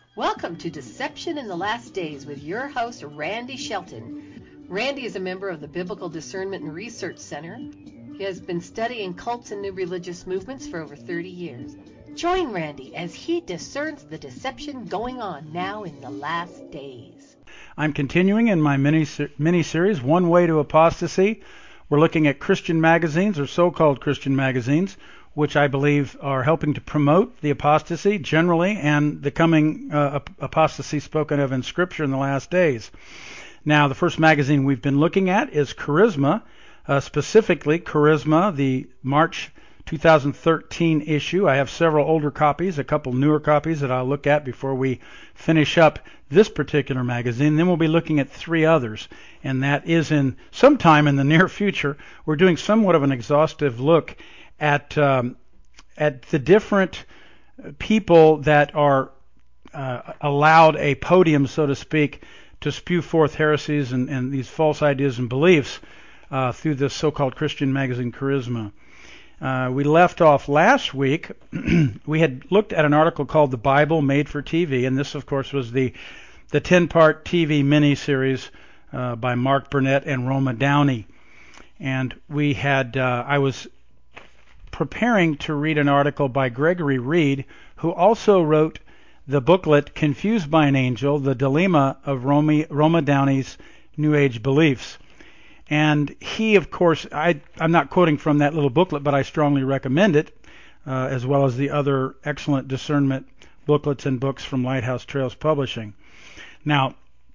Welcome to Deception in the Last Days with your host, Randy Shelton. Randy is a member of the Biblical Discernment and Research Center. He has been studying cults and new religious movements for over 30 years. Join Randy as he discerns the deception going on now in the last days. I'm continuing in my mini-series, One Way to Apostasy. We're looking at Christian magazines, or so-called Christian magazines, which I believe are helping to promote the apostasy generally and the coming apostasy spoken of in Scripture in the last days. Now, the first magazine we've been looking at is Charisma, specifically Charisma, the March 2013 issue. I have several older copies, a couple newer copies that I'll look at before we finish up this particular magazine. Then we'll be looking at three others, and that is in sometime in the near future. We're doing somewhat of an exhaustive look at the different people that are allowed a podium, so to speak, to spew forth heresies and these false ideas and beliefs through this so-called Christian magazine, Charisma. We left off last week. We had looked at an article called The Bible Made for TV, and this, of course, was the 10-part TV mini-series by Mark Burnett and Roma Downey. And we had, I was preparing to read an article by Gregory Reed, who also wrote the booklet Confused by an Angel, The Dilemma of Roma Downey's New Age Beliefs. And he, of course, I'm not quoting from that little booklet, but I strongly recommend it, as well as the other excellent discernment booklets and books from Lighthouse Trails Publishing. Now,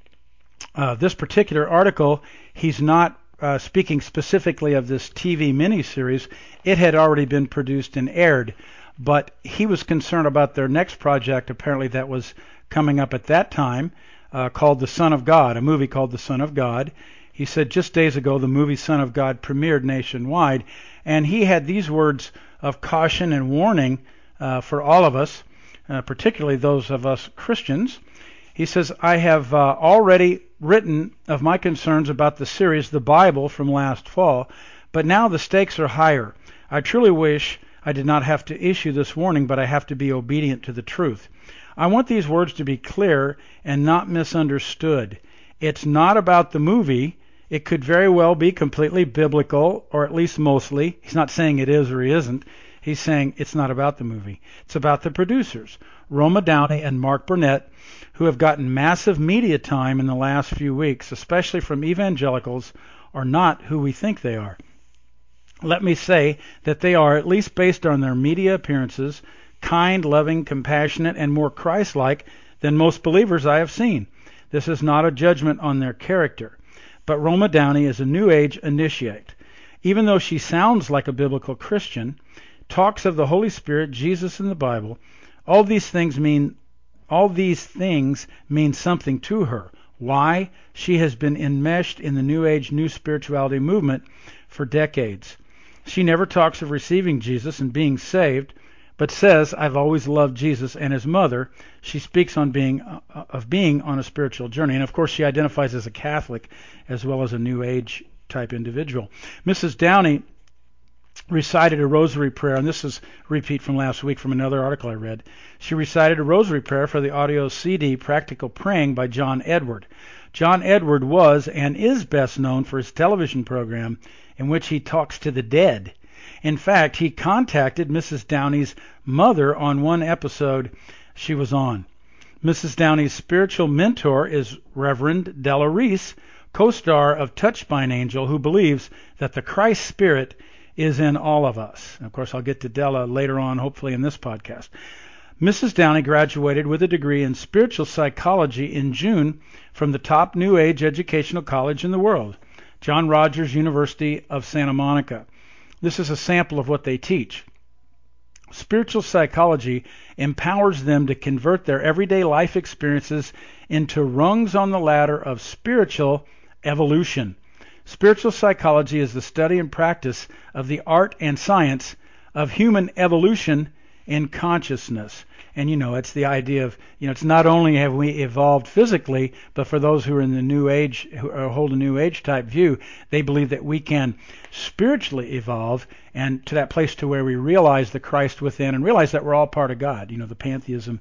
this particular article, he's not speaking specifically of this TV miniseries. It had already been produced and aired, but he was concerned about their next project, apparently that was coming up at that time, called The Son of God, a movie called The Son of God. He said just days ago the movie Son of God premiered nationwide, and he had these words of caution and warning for all of us, particularly those of us Christians. He says, I have already written of my concerns about the series The Bible from last fall, but now the stakes are higher. I truly wish I did not have to issue this warning, but I have to be obedient to the truth. I want these words to be clear and not misunderstood. It's not about the movie. It could very well be completely biblical, or at least mostly. He's not saying it is or he isn't. He's saying it's not about the movie. It's about the producers, Roma Downey and Mark Burnett, who have gotten massive media time in the last few weeks, especially from evangelicals, are not who we think they are. Let me say that they are, at least based on their media appearances, kind, loving, compassionate, and more Christ-like than most believers I have seen. This is not a judgment on their character. But Roma Downey is a New Age initiate. Even though she sounds like a biblical Christian, talks of the Holy Spirit, Jesus, and the Bible, all these things mean something to her. Why? She has been enmeshed in the New Age, New Spirituality movement for decades. She never talks of receiving Jesus and being saved, but says, I've always loved Jesus and his mother. She speaks on being on a spiritual journey. And of course, she identifies as a Catholic as well as a New Age type individual. Mrs. Downey recited a rosary prayer, and this is a repeat from last week from another article I read. She recited a rosary prayer for the audio CD Practical Praying by John Edward. John Edward was and is best known for his television program in which he talks to the dead. In fact, he contacted Mrs. Downey's mother on one episode she was on. Mrs. Downey's spiritual mentor is Reverend Della Reese, co-star of Touched by an Angel, who believes that the Christ Spirit is in all of us. And of course, I'll get to Della later on, hopefully in this podcast. Mrs. Downey graduated with a degree in spiritual psychology in June from the top New Age educational college in the world, John Rogers University of Santa Monica. This is a sample of what they teach. Spiritual psychology empowers them to convert their everyday life experiences into rungs on the ladder of spiritual evolution. Spiritual psychology is the study and practice of the art and science of human evolution in consciousness. And, it's the idea of, it's not only have we evolved physically, but for those who are in the New Age, who hold a New Age type view, they believe that we can spiritually evolve and to that place to where we realize the Christ within and realize that we're all part of God, the pantheism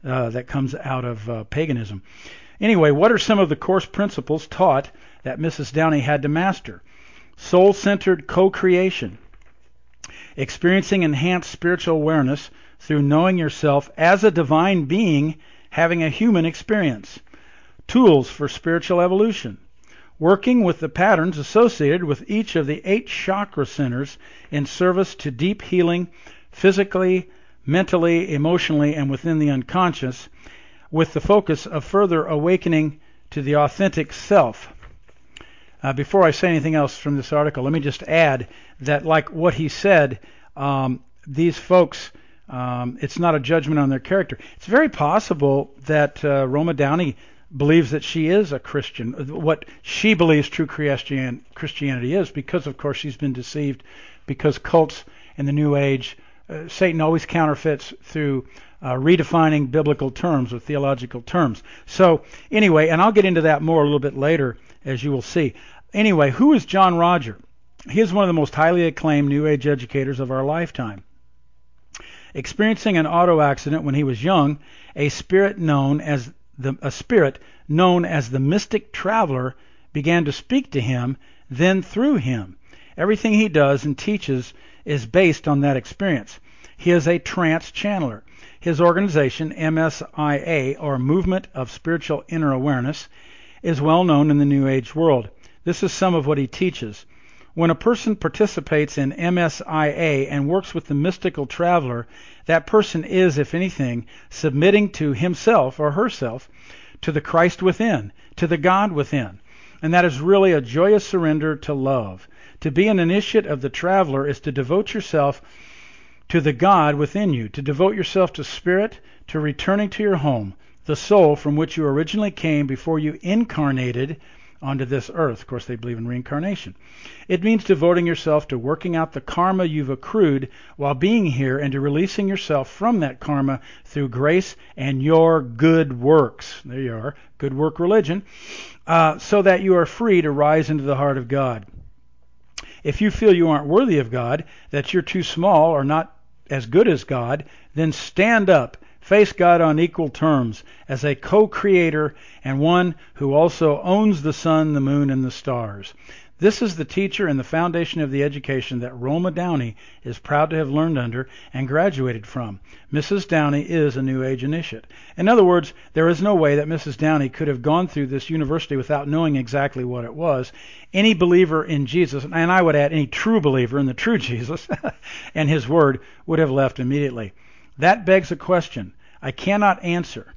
that comes out of paganism. Anyway, what are some of the course principles taught that Mrs. Downey had to master? Soul-centered co-creation, experiencing enhanced spiritual awareness through knowing yourself as a divine being having a human experience. Tools for spiritual evolution, working with the patterns associated with each of the 8 chakra centers in service to deep healing physically, mentally, emotionally, and within the unconscious, with the focus of further awakening to the authentic self. Before I say anything else from this article, let me just add that, like what he said, these folks, it's not a judgment on their character. It's very possible that Roma Downey believes that she is a Christian, what she believes true Christianity is, because, of course, she's been deceived, because cults in the New Age, Satan always counterfeits through redefining biblical terms or theological terms. So, anyway, and I'll get into that more a little bit later, as you will see. Anyway, who is John Roger? He is one of the most highly acclaimed New Age educators of our lifetime. Experiencing an auto accident when he was young, a spirit known as the mystic traveler began to speak to him, then through him. Everything he does and teaches is based on that experience. He is a trance channeler. His organization, MSIA, or Movement of Spiritual Inner Awareness, is well known in the New Age world. This is some of what he teaches. When a person participates in MSIA and works with the mystical traveler, that person is, if anything, submitting to himself or herself, to the Christ within, to the God within. And that is really a joyous surrender to love. To be an initiate of the traveler is to devote yourself to the God within you, to devote yourself to spirit, to returning to your home, the soul from which you originally came before you incarnated onto this earth. Of course, they believe in reincarnation. It means devoting yourself to working out the karma you've accrued while being here, and to releasing yourself from that karma through grace and your good works. There you are, good work religion, so that you are free to rise into the heart of God. If you feel you aren't worthy of God, that you're too small or not as good as God, then stand up. Face God on equal terms as a co-creator and one who also owns the sun, the moon, and the stars. This is the teacher and the foundation of the education that Roma Downey is proud to have learned under and graduated from. Mrs. Downey is a New Age initiate. In other words, there is no way that Mrs. Downey could have gone through this university without knowing exactly what it was. Any believer in Jesus, and I would add any true believer in the true Jesus and his word, would have left immediately. That begs a question I cannot answer.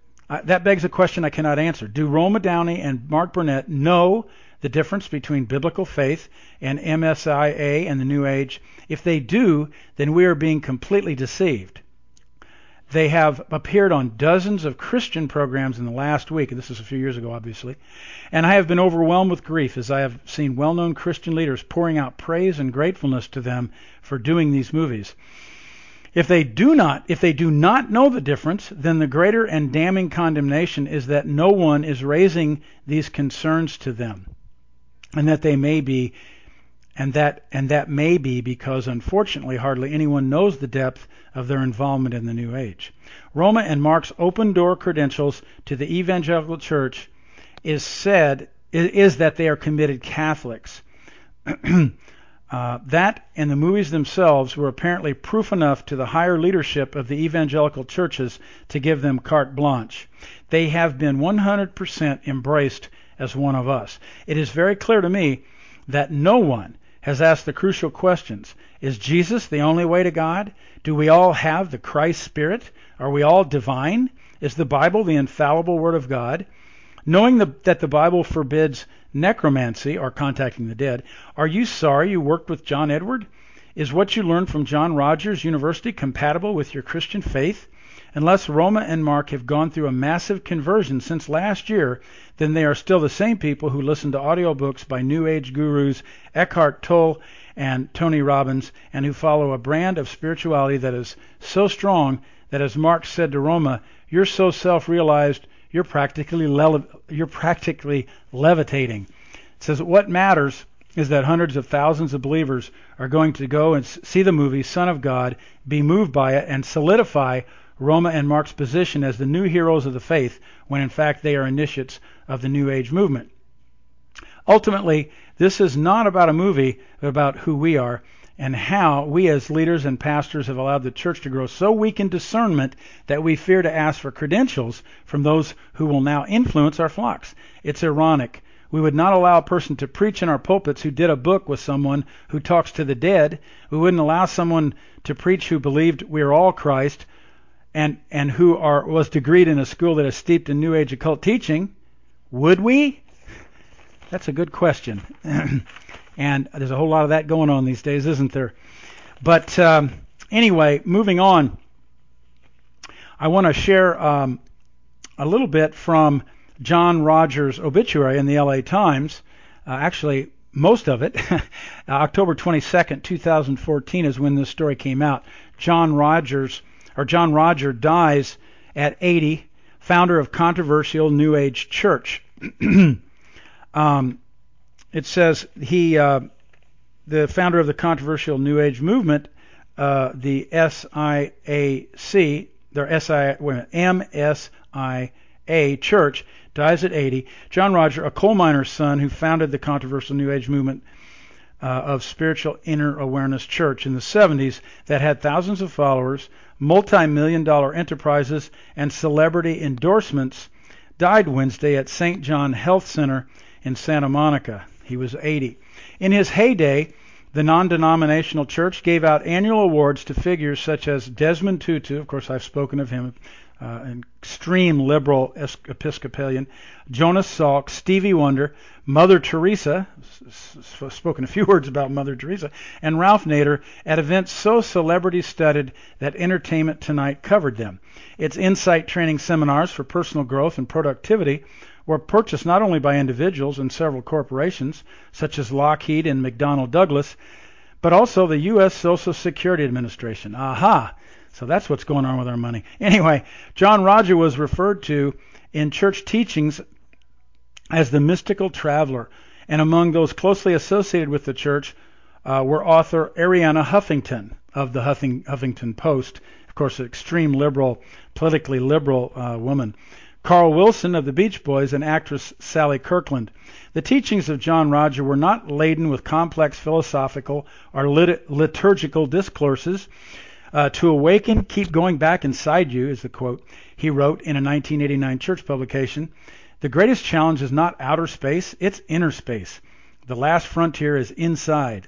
Do Roma Downey and Mark Burnett know the difference between biblical faith and MSIA and the New Age? If they do, then we are being completely deceived. They have appeared on dozens of Christian programs in the last week, and this is a few years ago, obviously, and I have been overwhelmed with grief as I have seen well-known Christian leaders pouring out praise and gratefulness to them for doing these movies. If they do not know the difference, then the greater and damning condemnation is that no one is raising these concerns to them, and that they may be, and that may be because, unfortunately, hardly anyone knows the depth of their involvement in the New Age. Roma and Mark's open door credentials to the evangelical church is that they are committed Catholics. That and the movies themselves were apparently proof enough to the higher leadership of the evangelical churches to give them carte blanche. They have been 100% embraced as one of us. It is very clear to me that no one has asked the crucial questions. Is Jesus the only way to God? Do we all have the Christ Spirit? Are we all divine? Is the Bible the infallible Word of God? Knowing that the Bible forbids necromancy, or contacting the dead, are you sorry you worked with John Edward? Is what you learned from John Rogers University compatible with your Christian faith? Unless Roma and Mark have gone through a massive conversion since last year, then they are still the same people who listen to audiobooks by New Age gurus Eckhart Tolle and Tony Robbins, and who follow a brand of spirituality that is so strong that, as Mark said to Roma, you're so self-realized, you're practically levitating. It says what matters is that hundreds of thousands of believers are going to go and see the movie Son of God, be moved by it, and solidify Roma and Mark's position as the new heroes of the faith, when in fact they are initiates of the New Age movement. Ultimately, this is not about a movie, but about who we are and how we as leaders and pastors have allowed the church to grow so weak in discernment that we fear to ask for credentials from those who will now influence our flocks. It's ironic. We would not allow a person to preach in our pulpits who did a book with someone who talks to the dead. We wouldn't allow someone to preach who believed we are all Christ and who was degreed in a school that is steeped in New Age occult teaching. Would we? That's a good question. And there's a whole lot of that going on these days, isn't there? But anyway, moving on, I want to share a little bit from John Rogers' obituary in the LA Times. Actually, most of it. October 22nd, 2014 is when this story came out. John Roger dies at 80, founder of controversial New Age church. It says the founder of the controversial New Age movement, the MSIA Church, dies at 80. John Roger, a coal miner's son who founded the controversial New Age movement of Spiritual Inner Awareness Church in the 70s that had thousands of followers, multi-million-dollar enterprises, and celebrity endorsements, died Wednesday at St. John Health Center in Santa Monica. He was 80. In his heyday, the non-denominational church gave out annual awards to figures such as Desmond Tutu, of course I've spoken of him, an extreme liberal Episcopalian, Jonas Salk, Stevie Wonder, Mother Teresa, spoken a few words about Mother Teresa, and Ralph Nader at events so celebrity-studded that Entertainment Tonight covered them. Its insight training seminars for personal growth and productivity were purchased not only by individuals and several corporations, such as Lockheed and McDonnell Douglas, but also the U.S. Social Security Administration. Aha! So that's what's going on with our money. Anyway, John Roger was referred to in church teachings as the mystical traveler, and among those closely associated with the church were author Arianna Huffington of the Huffington Post, of course, an extreme liberal, politically liberal woman, Carl Wilson of the Beach Boys, and actress Sally Kirkland. The teachings of John Roger were not laden with complex philosophical or liturgical discourses. To awaken, keep going back inside you, is the quote he wrote in a 1989 church publication. The greatest challenge is not outer space, it's inner space. The last frontier is inside.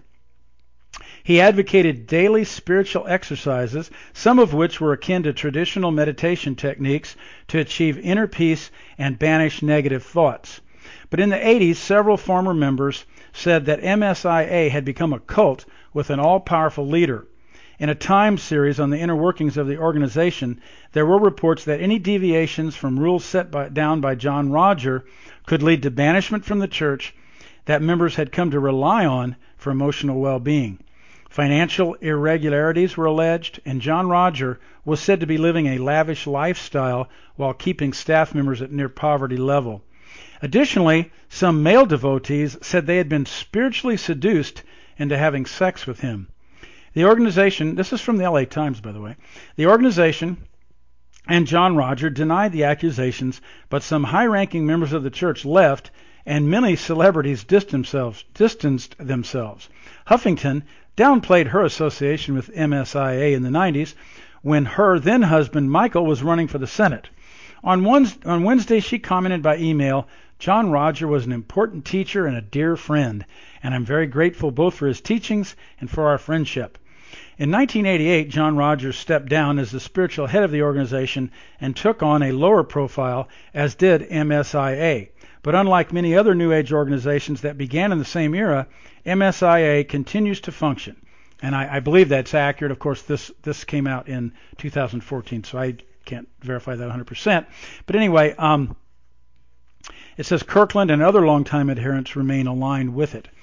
He advocated daily spiritual exercises, some of which were akin to traditional meditation techniques to achieve inner peace and banish negative thoughts. But in the 80s, several former members said that MSIA had become a cult with an all-powerful leader. In a Times series on the inner workings of the organization, there were reports that any deviations from rules set down by John Roger could lead to banishment from the church that members had come to rely on for emotional well-being. Financial irregularities were alleged, and John Roger was said to be living a lavish lifestyle while keeping staff members at near poverty level. Additionally, some male devotees said they had been spiritually seduced into having sex with him. The organization, this is from the LA Times, by the way, the organization and John Roger denied the accusations, but some high-ranking members of the church left, and many celebrities distanced themselves. Huffington downplayed her association with MSIA in the 90s when her then-husband Michael was running for the Senate. On Wednesday, she commented by email, "John Roger was an important teacher and a dear friend, and I'm very grateful both for his teachings and for our friendship." In 1988, John Rogers stepped down as the spiritual head of the organization and took on a lower profile, as did MSIA. But unlike many other New Age organizations that began in the same era, MSIA continues to function. And I believe that's accurate. Of course, this came out in 2014, so I can't verify that 100%. But anyway, it says Kirkland and other longtime adherents remain aligned with it.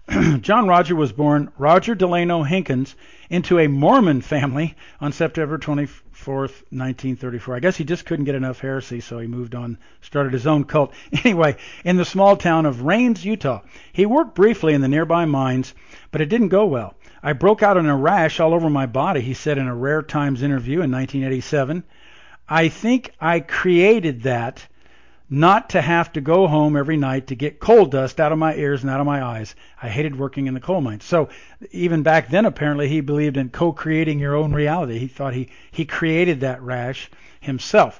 John Roger was born Roger Delano Hinkins into a Mormon family on September 24th, 1934. I guess he just couldn't get enough heresy, so he moved on, started his own cult. Anyway, in the small town of Rains, Utah, he worked briefly in the nearby mines, but it didn't go well. I broke out in a rash all over my body, he said in a Rare Times interview in 1987. I think I created that not to have to go home every night to get coal dust out of my ears and out of my eyes. I hated working in the coal mines. So even back then, apparently, he believed in co-creating your own reality. He thought he created that rash himself,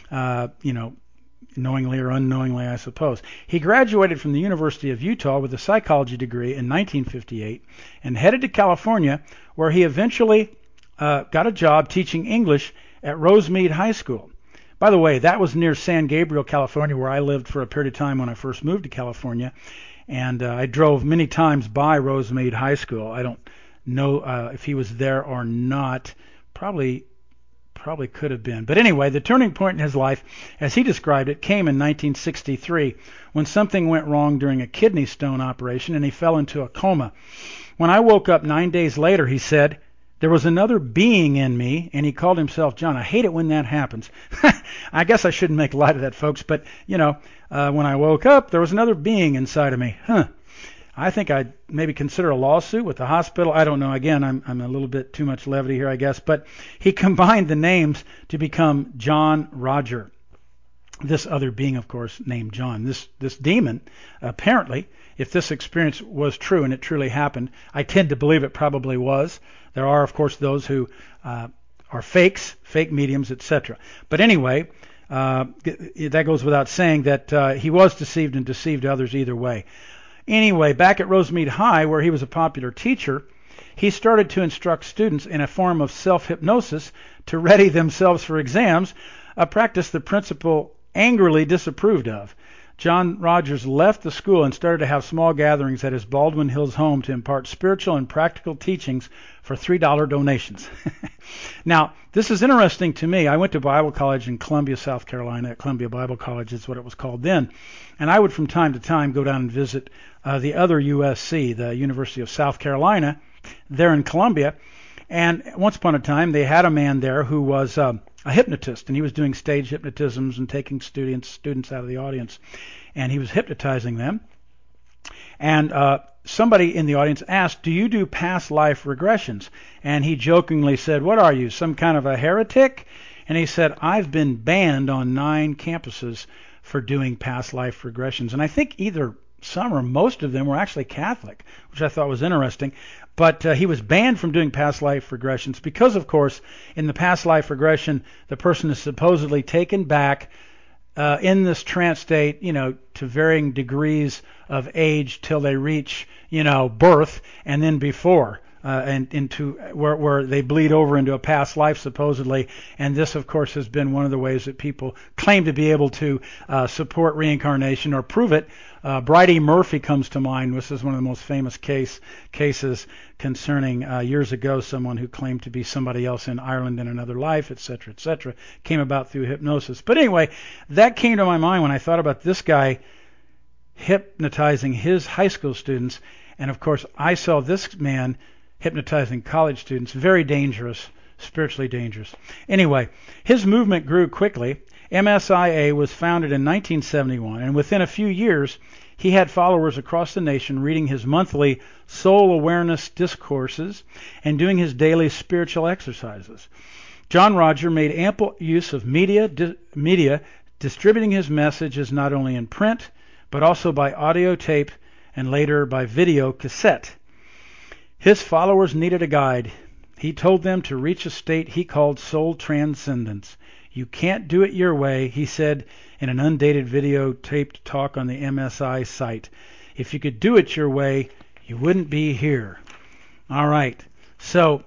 knowingly or unknowingly, I suppose. He graduated from the University of Utah with a psychology degree in 1958 and headed to California, where he eventually got a job teaching English at Rosemead High School. By the way, that was near San Gabriel, California, where I lived for a period of time when I first moved to California. And I drove many times by Rosemead High School. I don't know if he was there or not. Probably could have been. But anyway, the turning point in his life, as he described it, came in 1963 when something went wrong during a kidney stone operation and he fell into a coma. When I woke up 9 days later, he said, there was another being in me, and he called himself John. I hate it when that happens. I guess I shouldn't make light of that, folks, but, when I woke up, there was another being inside of me. I think I'd maybe consider a lawsuit with the hospital. I don't know. Again, I'm a little bit too much levity here, I guess. But he combined the names to become John Roger. This other being, of course, named John. This demon, apparently, if this experience was true, and it truly happened, I tend to believe it probably was. There are, of course, those who are fakes, fake mediums, etc. But anyway, that goes without saying that he was deceived and deceived others either way. Anyway, back at Rosemead High, where he was a popular teacher, he started to instruct students in a form of self-hypnosis to ready themselves for exams, a practice the principal angrily disapproved of. John Rogers left the school and started to have small gatherings at his Baldwin Hills home to impart spiritual and practical teachings for $3 donations. Now, this is interesting to me. I went to Bible college in Columbia, South Carolina. Columbia Bible College is what it was called then. And I would from time to time go down and visit the other USC, the University of South Carolina, there in Columbia. And once upon a time, they had a man there who was a hypnotist, and he was doing stage hypnotisms and taking students out of the audience, and he was hypnotizing them. And somebody in the audience asked, do you do past life regressions? And he jokingly said, what are you, some kind of a heretic? And he said, I've been banned on 9 campuses for doing past life regressions. And I think either some or most of them were actually Catholic, which I thought was interesting. But he was banned from doing past life regressions because, of course, in the past life regression, the person is supposedly taken back in this trance state, to varying degrees of age till they reach, birth, and then before. And into where they bleed over into a past life supposedly, and this of course has been one of the ways that people claim to be able to support reincarnation or prove it. Bridie Murphy comes to mind. This is one of the most famous cases concerning years ago, someone who claimed to be somebody else in Ireland in another life, etc., etc., came about through hypnosis. But anyway, that came to my mind when I thought about this guy hypnotizing his high school students, and of course I saw this man hypnotizing college students. Very dangerous, spiritually dangerous. Anyway, his movement grew quickly. MSIA was founded in 1971, and within a few years, he had followers across the nation reading his monthly soul awareness discourses and doing his daily spiritual exercises. John Roger made ample use of media, distributing his messages not only in print, but also by audio tape and later by video cassette. His followers needed a guide. He told them to reach a state he called soul transcendence. You can't do it your way, he said in an undated videotaped talk on the MSI site. If you could do it your way, you wouldn't be here. All right. So,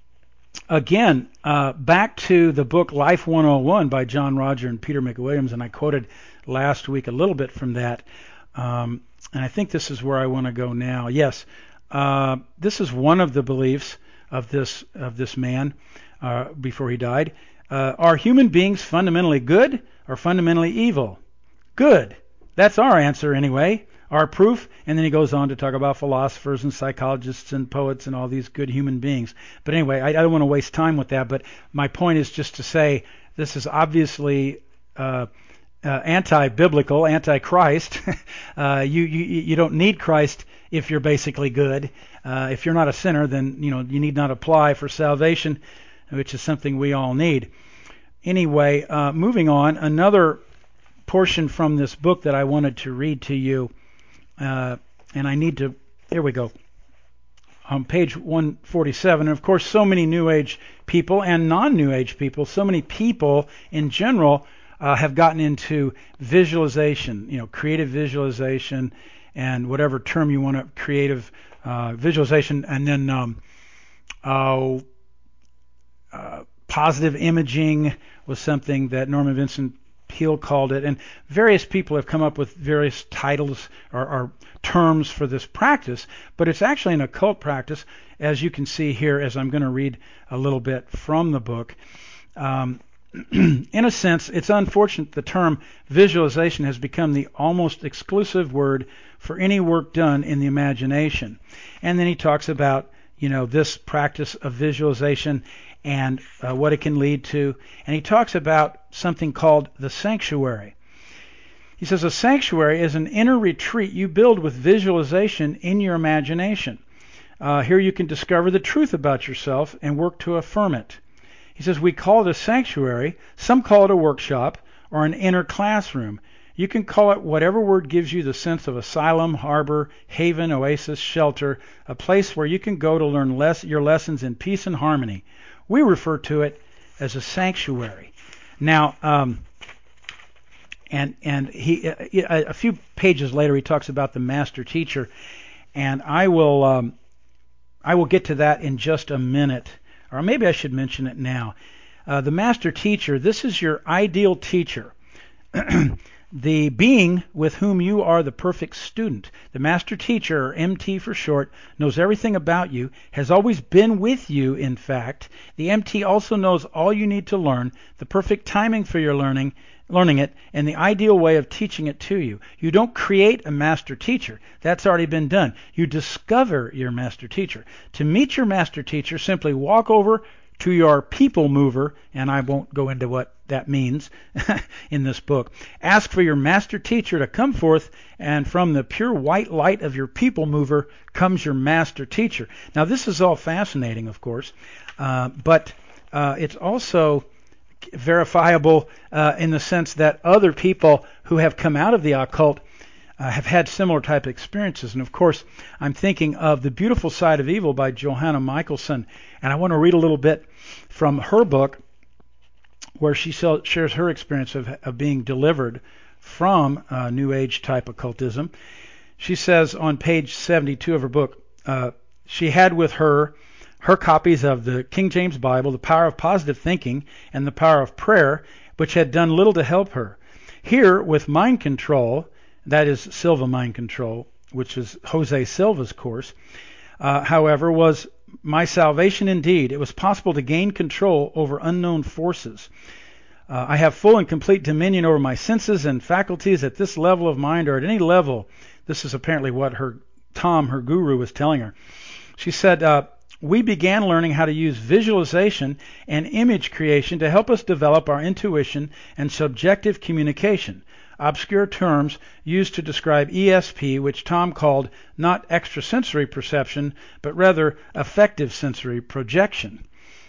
again, back to the book Life 101 by John Roger and Peter McWilliams, and I quoted last week a little bit from that. And I think this is where I want to go now. Yes. This is one of the beliefs of this man before he died. Are human beings fundamentally good or fundamentally evil? Good. That's our answer anyway. are proof. And then he goes on to talk about philosophers and psychologists and poets and all these good human beings. But anyway, I don't want to waste time with that. But my point is just to say this is obviously anti-biblical, anti-Christ. You don't need Christ if you're basically good. If you're not a sinner, then you need not apply for salvation, which is something we all need. Anyway, moving on, another portion from this book that I wanted to read to you, and I need to. Here we go. On page 147, and of course, so many New Age people and non-New Age people, so many people in general have gotten into visualization, creative visualization, and whatever term you want to, creative visualization, and then positive imaging was something that Norman Vincent Peale called it, and various people have come up with various titles or terms for this practice, but it's actually an occult practice, as you can see here, as I'm going to read a little bit from the book. In a sense, it's unfortunate the term visualization has become the almost exclusive word for any work done in the imagination. And then he talks about, this practice of visualization and what it can lead to. And he talks about something called the sanctuary. He says a sanctuary is an inner retreat you build with visualization in your imagination. Here you can discover the truth about yourself and work to affirm it. He says we call it a sanctuary. Some call it a workshop or an inner classroom. You can call it whatever word gives you the sense of asylum, harbor, haven, oasis, shelter, a place where you can go to learn your lessons in peace and harmony. We refer to it as a sanctuary. Now, and he a few pages later he talks about the master teacher, and I will get to that in just a minute, or maybe I should mention it now. The master teacher, this is your ideal teacher. The being with whom you are the perfect student. The master teacher, or MT for short, knows everything about you, has always been with you, in fact. The MT also knows all you need to learn, the perfect timing for your learning it, and the ideal way of teaching it to you. You don't create a master teacher. That's already been done. You discover your master teacher. To meet your master teacher, simply walk over to your people mover, and I won't go into what that means in this book. Ask for your master teacher to come forth, and from the pure white light of your people mover comes your master teacher. Now, this is all fascinating, of course, but it's also verifiable in the sense that other people who have come out of the occult have had similar type experiences. And of course, I'm thinking of The Beautiful Side of Evil by Johanna Michelson, and I want to read a little bit from her book where she shares her experience of being delivered from New Age type occultism. She says on page 72 of her book, she had with her copies of the King James Bible, The Power of Positive Thinking, and The Power of Prayer, which had done little to help her. Here, with mind control, that is Silva Mind Control, which is Jose Silva's course, however, was my salvation indeed. It was possible to gain control over unknown forces. I have full and complete dominion over my senses and faculties at this level of mind, or at any level. This is apparently what her guru, was telling her. She said, we began learning how to use visualization and image creation to help us develop our intuition and subjective communication, obscure terms used to describe ESP, which Tom called not extrasensory perception, but rather affective sensory projection.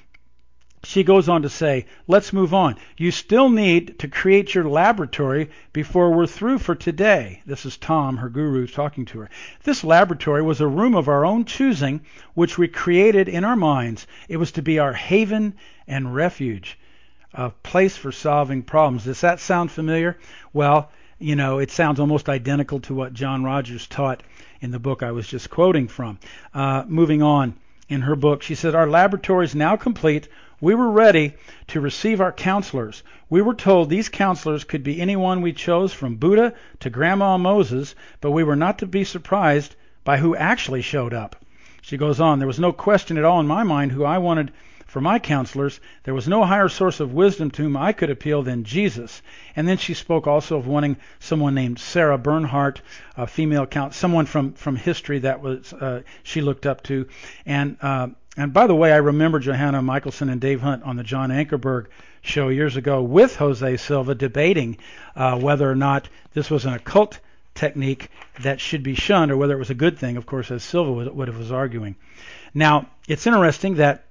She goes on to say, let's move on. You still need to create your laboratory before we're through for today. This is Tom, her guru, talking to her. This laboratory was a room of our own choosing, which we created in our minds. It was to be our haven and refuge, a place for solving problems. Does that sound familiar? Well, it sounds almost identical to what John Rogers taught in the book I was just quoting from. Moving on, in her book, she said, our laboratory is now complete. We were ready to receive our counselors. We were told these counselors could be anyone we chose, from Buddha to Grandma Moses, but we were not to be surprised by who actually showed up. She goes on, there was no question at all in my mind who I wanted for my counselors. There was no higher source of wisdom to whom I could appeal than Jesus. And then she spoke also of wanting someone named Sarah Bernhardt, a female someone from history that was she looked up to. And by the way, I remember Johanna Michelson and Dave Hunt on the John Ankerberg show years ago with Jose Silva debating whether or not this was an occult technique that should be shunned or whether it was a good thing, of course, as Silva was arguing. Now, it's interesting that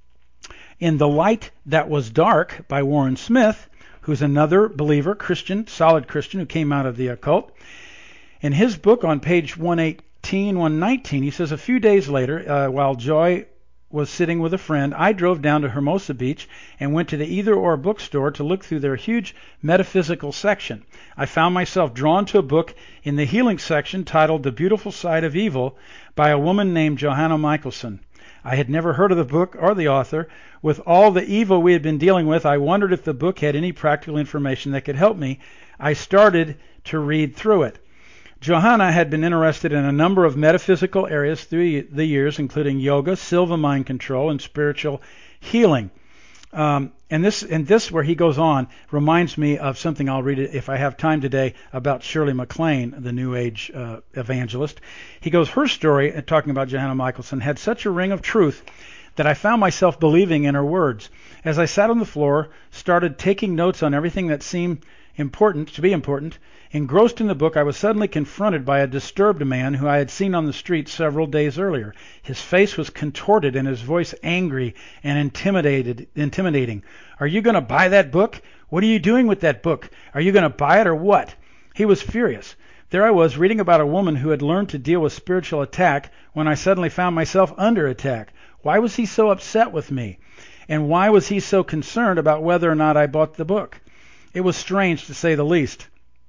in The Light That Was Dark by Warren Smith, who's another believer, Christian, solid Christian, who came out of the occult, in his book on page 118, 119, he says, a few days later, while Joy was sitting with a friend, I drove down to Hermosa Beach and went to the Either Or bookstore to look through their huge metaphysical section. I found myself drawn to a book in the healing section titled The Beautiful Side of Evil by a woman named Johanna Michelson. I had never heard of the book or the author. With all the evil we had been dealing with, I wondered if the book had any practical information that could help me. I started to read through it. Johanna had been interested in a number of metaphysical areas through the years, including yoga, Silva mind control, and spiritual healing. And this, where he goes on, reminds me of something I'll read it if I have time today about Shirley MacLaine, the New Age evangelist. He goes, her story, talking about Johanna Michelson, had such a ring of truth that I found myself believing in her words. As I sat on the floor, started taking notes on everything that seemed to be important, engrossed in the book, I was suddenly confronted by a disturbed man who I had seen on the street several days earlier. His face was contorted and his voice angry and intimidating. Are you going to buy that book? What are you doing with that book? Are you going to buy it or what? He was furious. There I was reading about a woman who had learned to deal with spiritual attack when I suddenly found myself under attack. Why was he so upset with me? And why was he so concerned about whether or not I bought the book? It was strange, to say the least.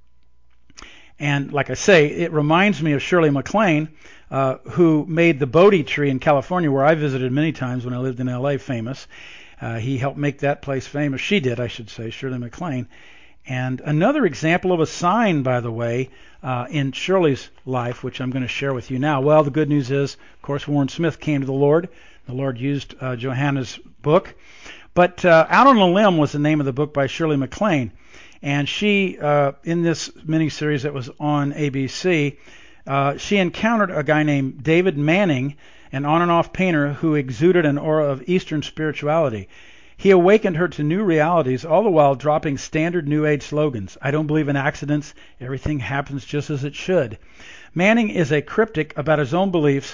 And like I say, it reminds me of Shirley MacLaine, who made the Bodhi tree in California, where I visited many times when I lived in L.A., famous. He helped make that place famous. She did, I should say, Shirley MacLaine. And another example of a sign, by the way, in Shirley's life, which I'm going to share with you now. Well, the good news is, of course, Warren Smith came to the Lord. The Lord used Johanna's book. But Out on a Limb was the name of the book by Shirley MacLaine. And she, in this miniseries that was on ABC, she encountered a guy named David Manning, an on and off painter who exuded an aura of Eastern spirituality. He awakened her to new realities, all the while dropping standard New Age slogans. I don't believe in accidents. Everything happens just as it should. Manning is cryptic about his own beliefs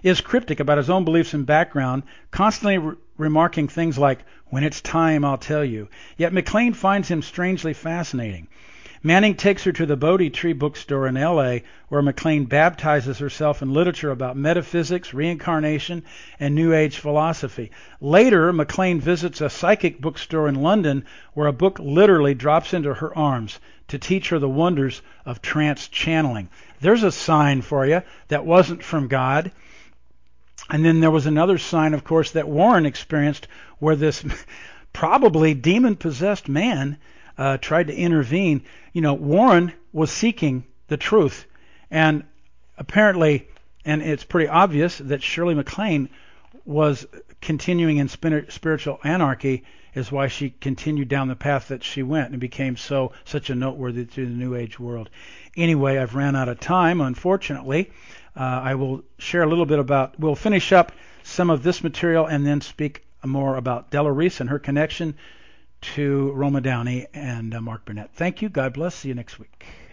and background, constantly remarking things like, when it's time, I'll tell you. Yet MacLaine finds him strangely fascinating. Manning takes her to the Bodhi Tree bookstore in L.A., where MacLaine baptizes herself in literature about metaphysics, reincarnation, and New Age philosophy. Later, MacLaine visits a psychic bookstore in London, where a book literally drops into her arms to teach her the wonders of trance channeling. There's a sign for you that wasn't from God. And then there was another sign, of course, that Warren experienced, where this probably demon-possessed man tried to intervene. You know, Warren was seeking the truth. And apparently, and it's pretty obvious, that Shirley MacLaine was continuing in spiritual anarchy, is why she continued down the path that she went and became such a noteworthy to the New Age world. Anyway, I've ran out of time, unfortunately. I will share a little bit we'll finish up some of this material and then speak more about Della Reese and her connection to Roma Downey and Mark Burnett. Thank you. God bless. See you next week.